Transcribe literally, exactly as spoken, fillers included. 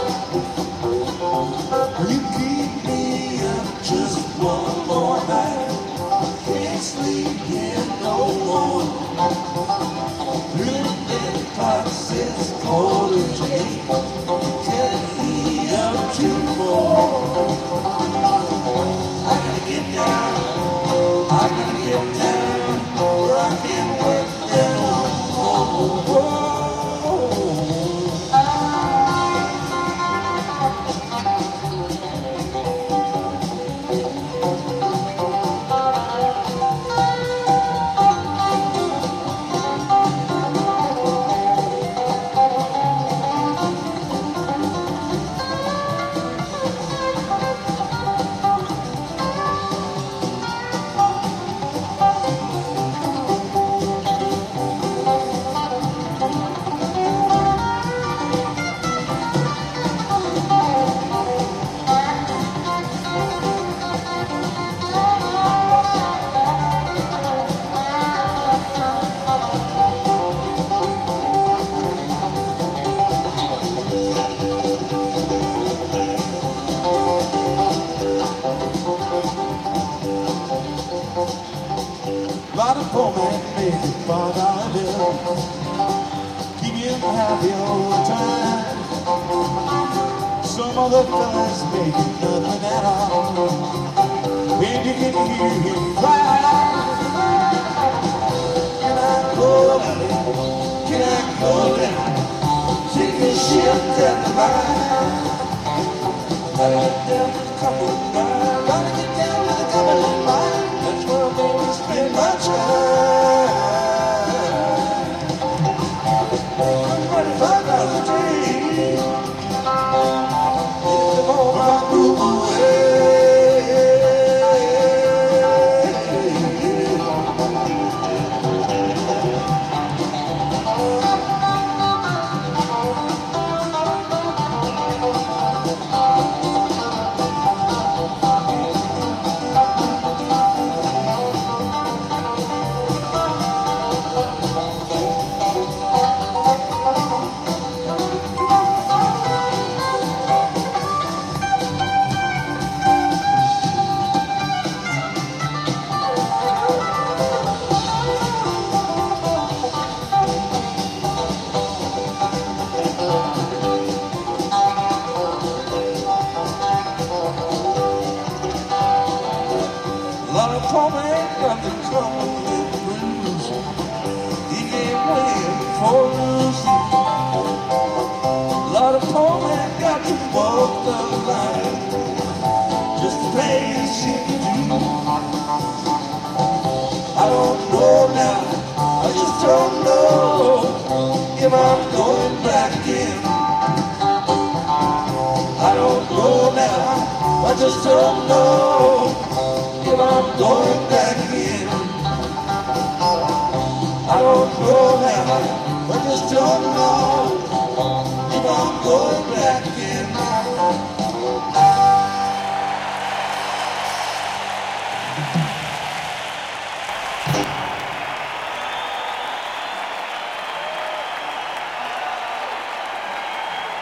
You keep me up just one more night. Can't sleep here no more. Little clock says quarter to eight. Tell me up two more. I gotta get down. I gotta get down. Or I can't work there no more. A lot of poor man make it for dollar bill. Keep him happy all the time. Some other fellas make it nothing at all. When you can hear him cry, can I go down? Can I go down? Take a shift at the line. Gotta get down to the Cumberland line. Gotta get down to the Cumberland line. That's where I'm gonna spend my time. Twenty-five dollars a day. Live on my groove away. A lot of poor man got the Cumberland blues. He gave way for losing. A lot of poor man got to walk the line just to pay his shit due. I don't know now, I just don't know if I'm going back in. I don't know now, I just don't know if I'm going back in. I don't know now, I just don't know if I'm going back in.